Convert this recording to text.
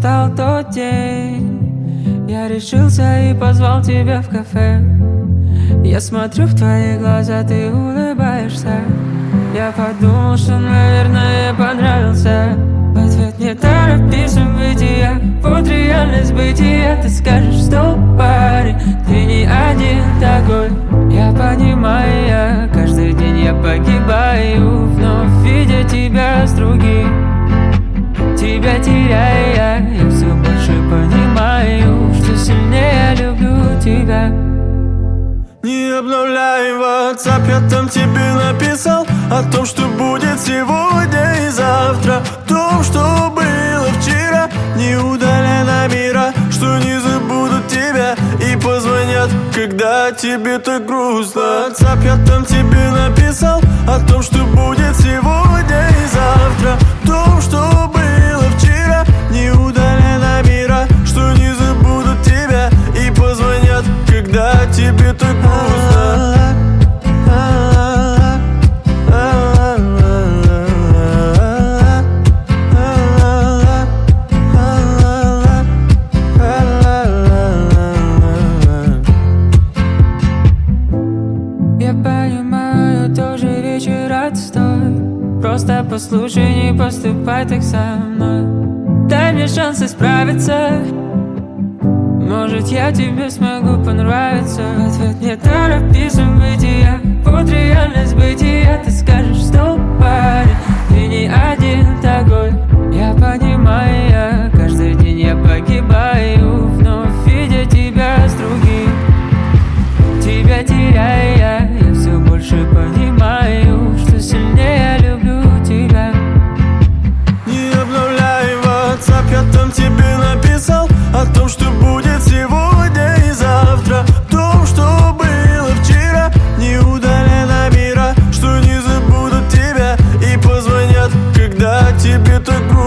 настал тот день. Я решился и позвал тебя в кафе. Я смотрю в твои глаза, ты улыбаешься. Я подумал, что, наверное, я понравился. В ответ не торопись бытия, вот реальность бытия. Ты скажешь, что, парень, ты не один такой. Я понимаю, я каждый день я погибаю, вновь видя тебя с другим. Тебя теряя, я все больше понимаю, что сильнее люблю тебя. Не обновляй WhatsApp, я там тебе написал о том, что будет сегодня и завтра, о том, что было вчера. Не удаляй номера, что не забудут тебя и позвонят, когда тебе так грустно. WhatsApp, я там тебе написал о том, что будет сегодня и завтра, о том, что было вчера. Не удаляй номера, что не забудут тебя и позвонят, когда тебе так грустно. Я понимаю, тоже вечер отстой. Просто послушай, не поступай так со мной. Дай мне шанс исправиться. Может, я тебе смогу понравиться. В ответ не торопись бытия, вот реальность бытия. Ты скажешь, что, парень, ты не один такой. Я понимаю, я каждый день я погибаю, вновь видя тебя с другим. Тебя теряя, я все больше понимаю, что сильнее люблю тебя. Не обновляй WhatsApp, я там тебе написал о том, что будет сегодня и завтра, о том, что было вчера. Не удаляй номера, что не забудут тебя и позвонят, когда тебе так грустно.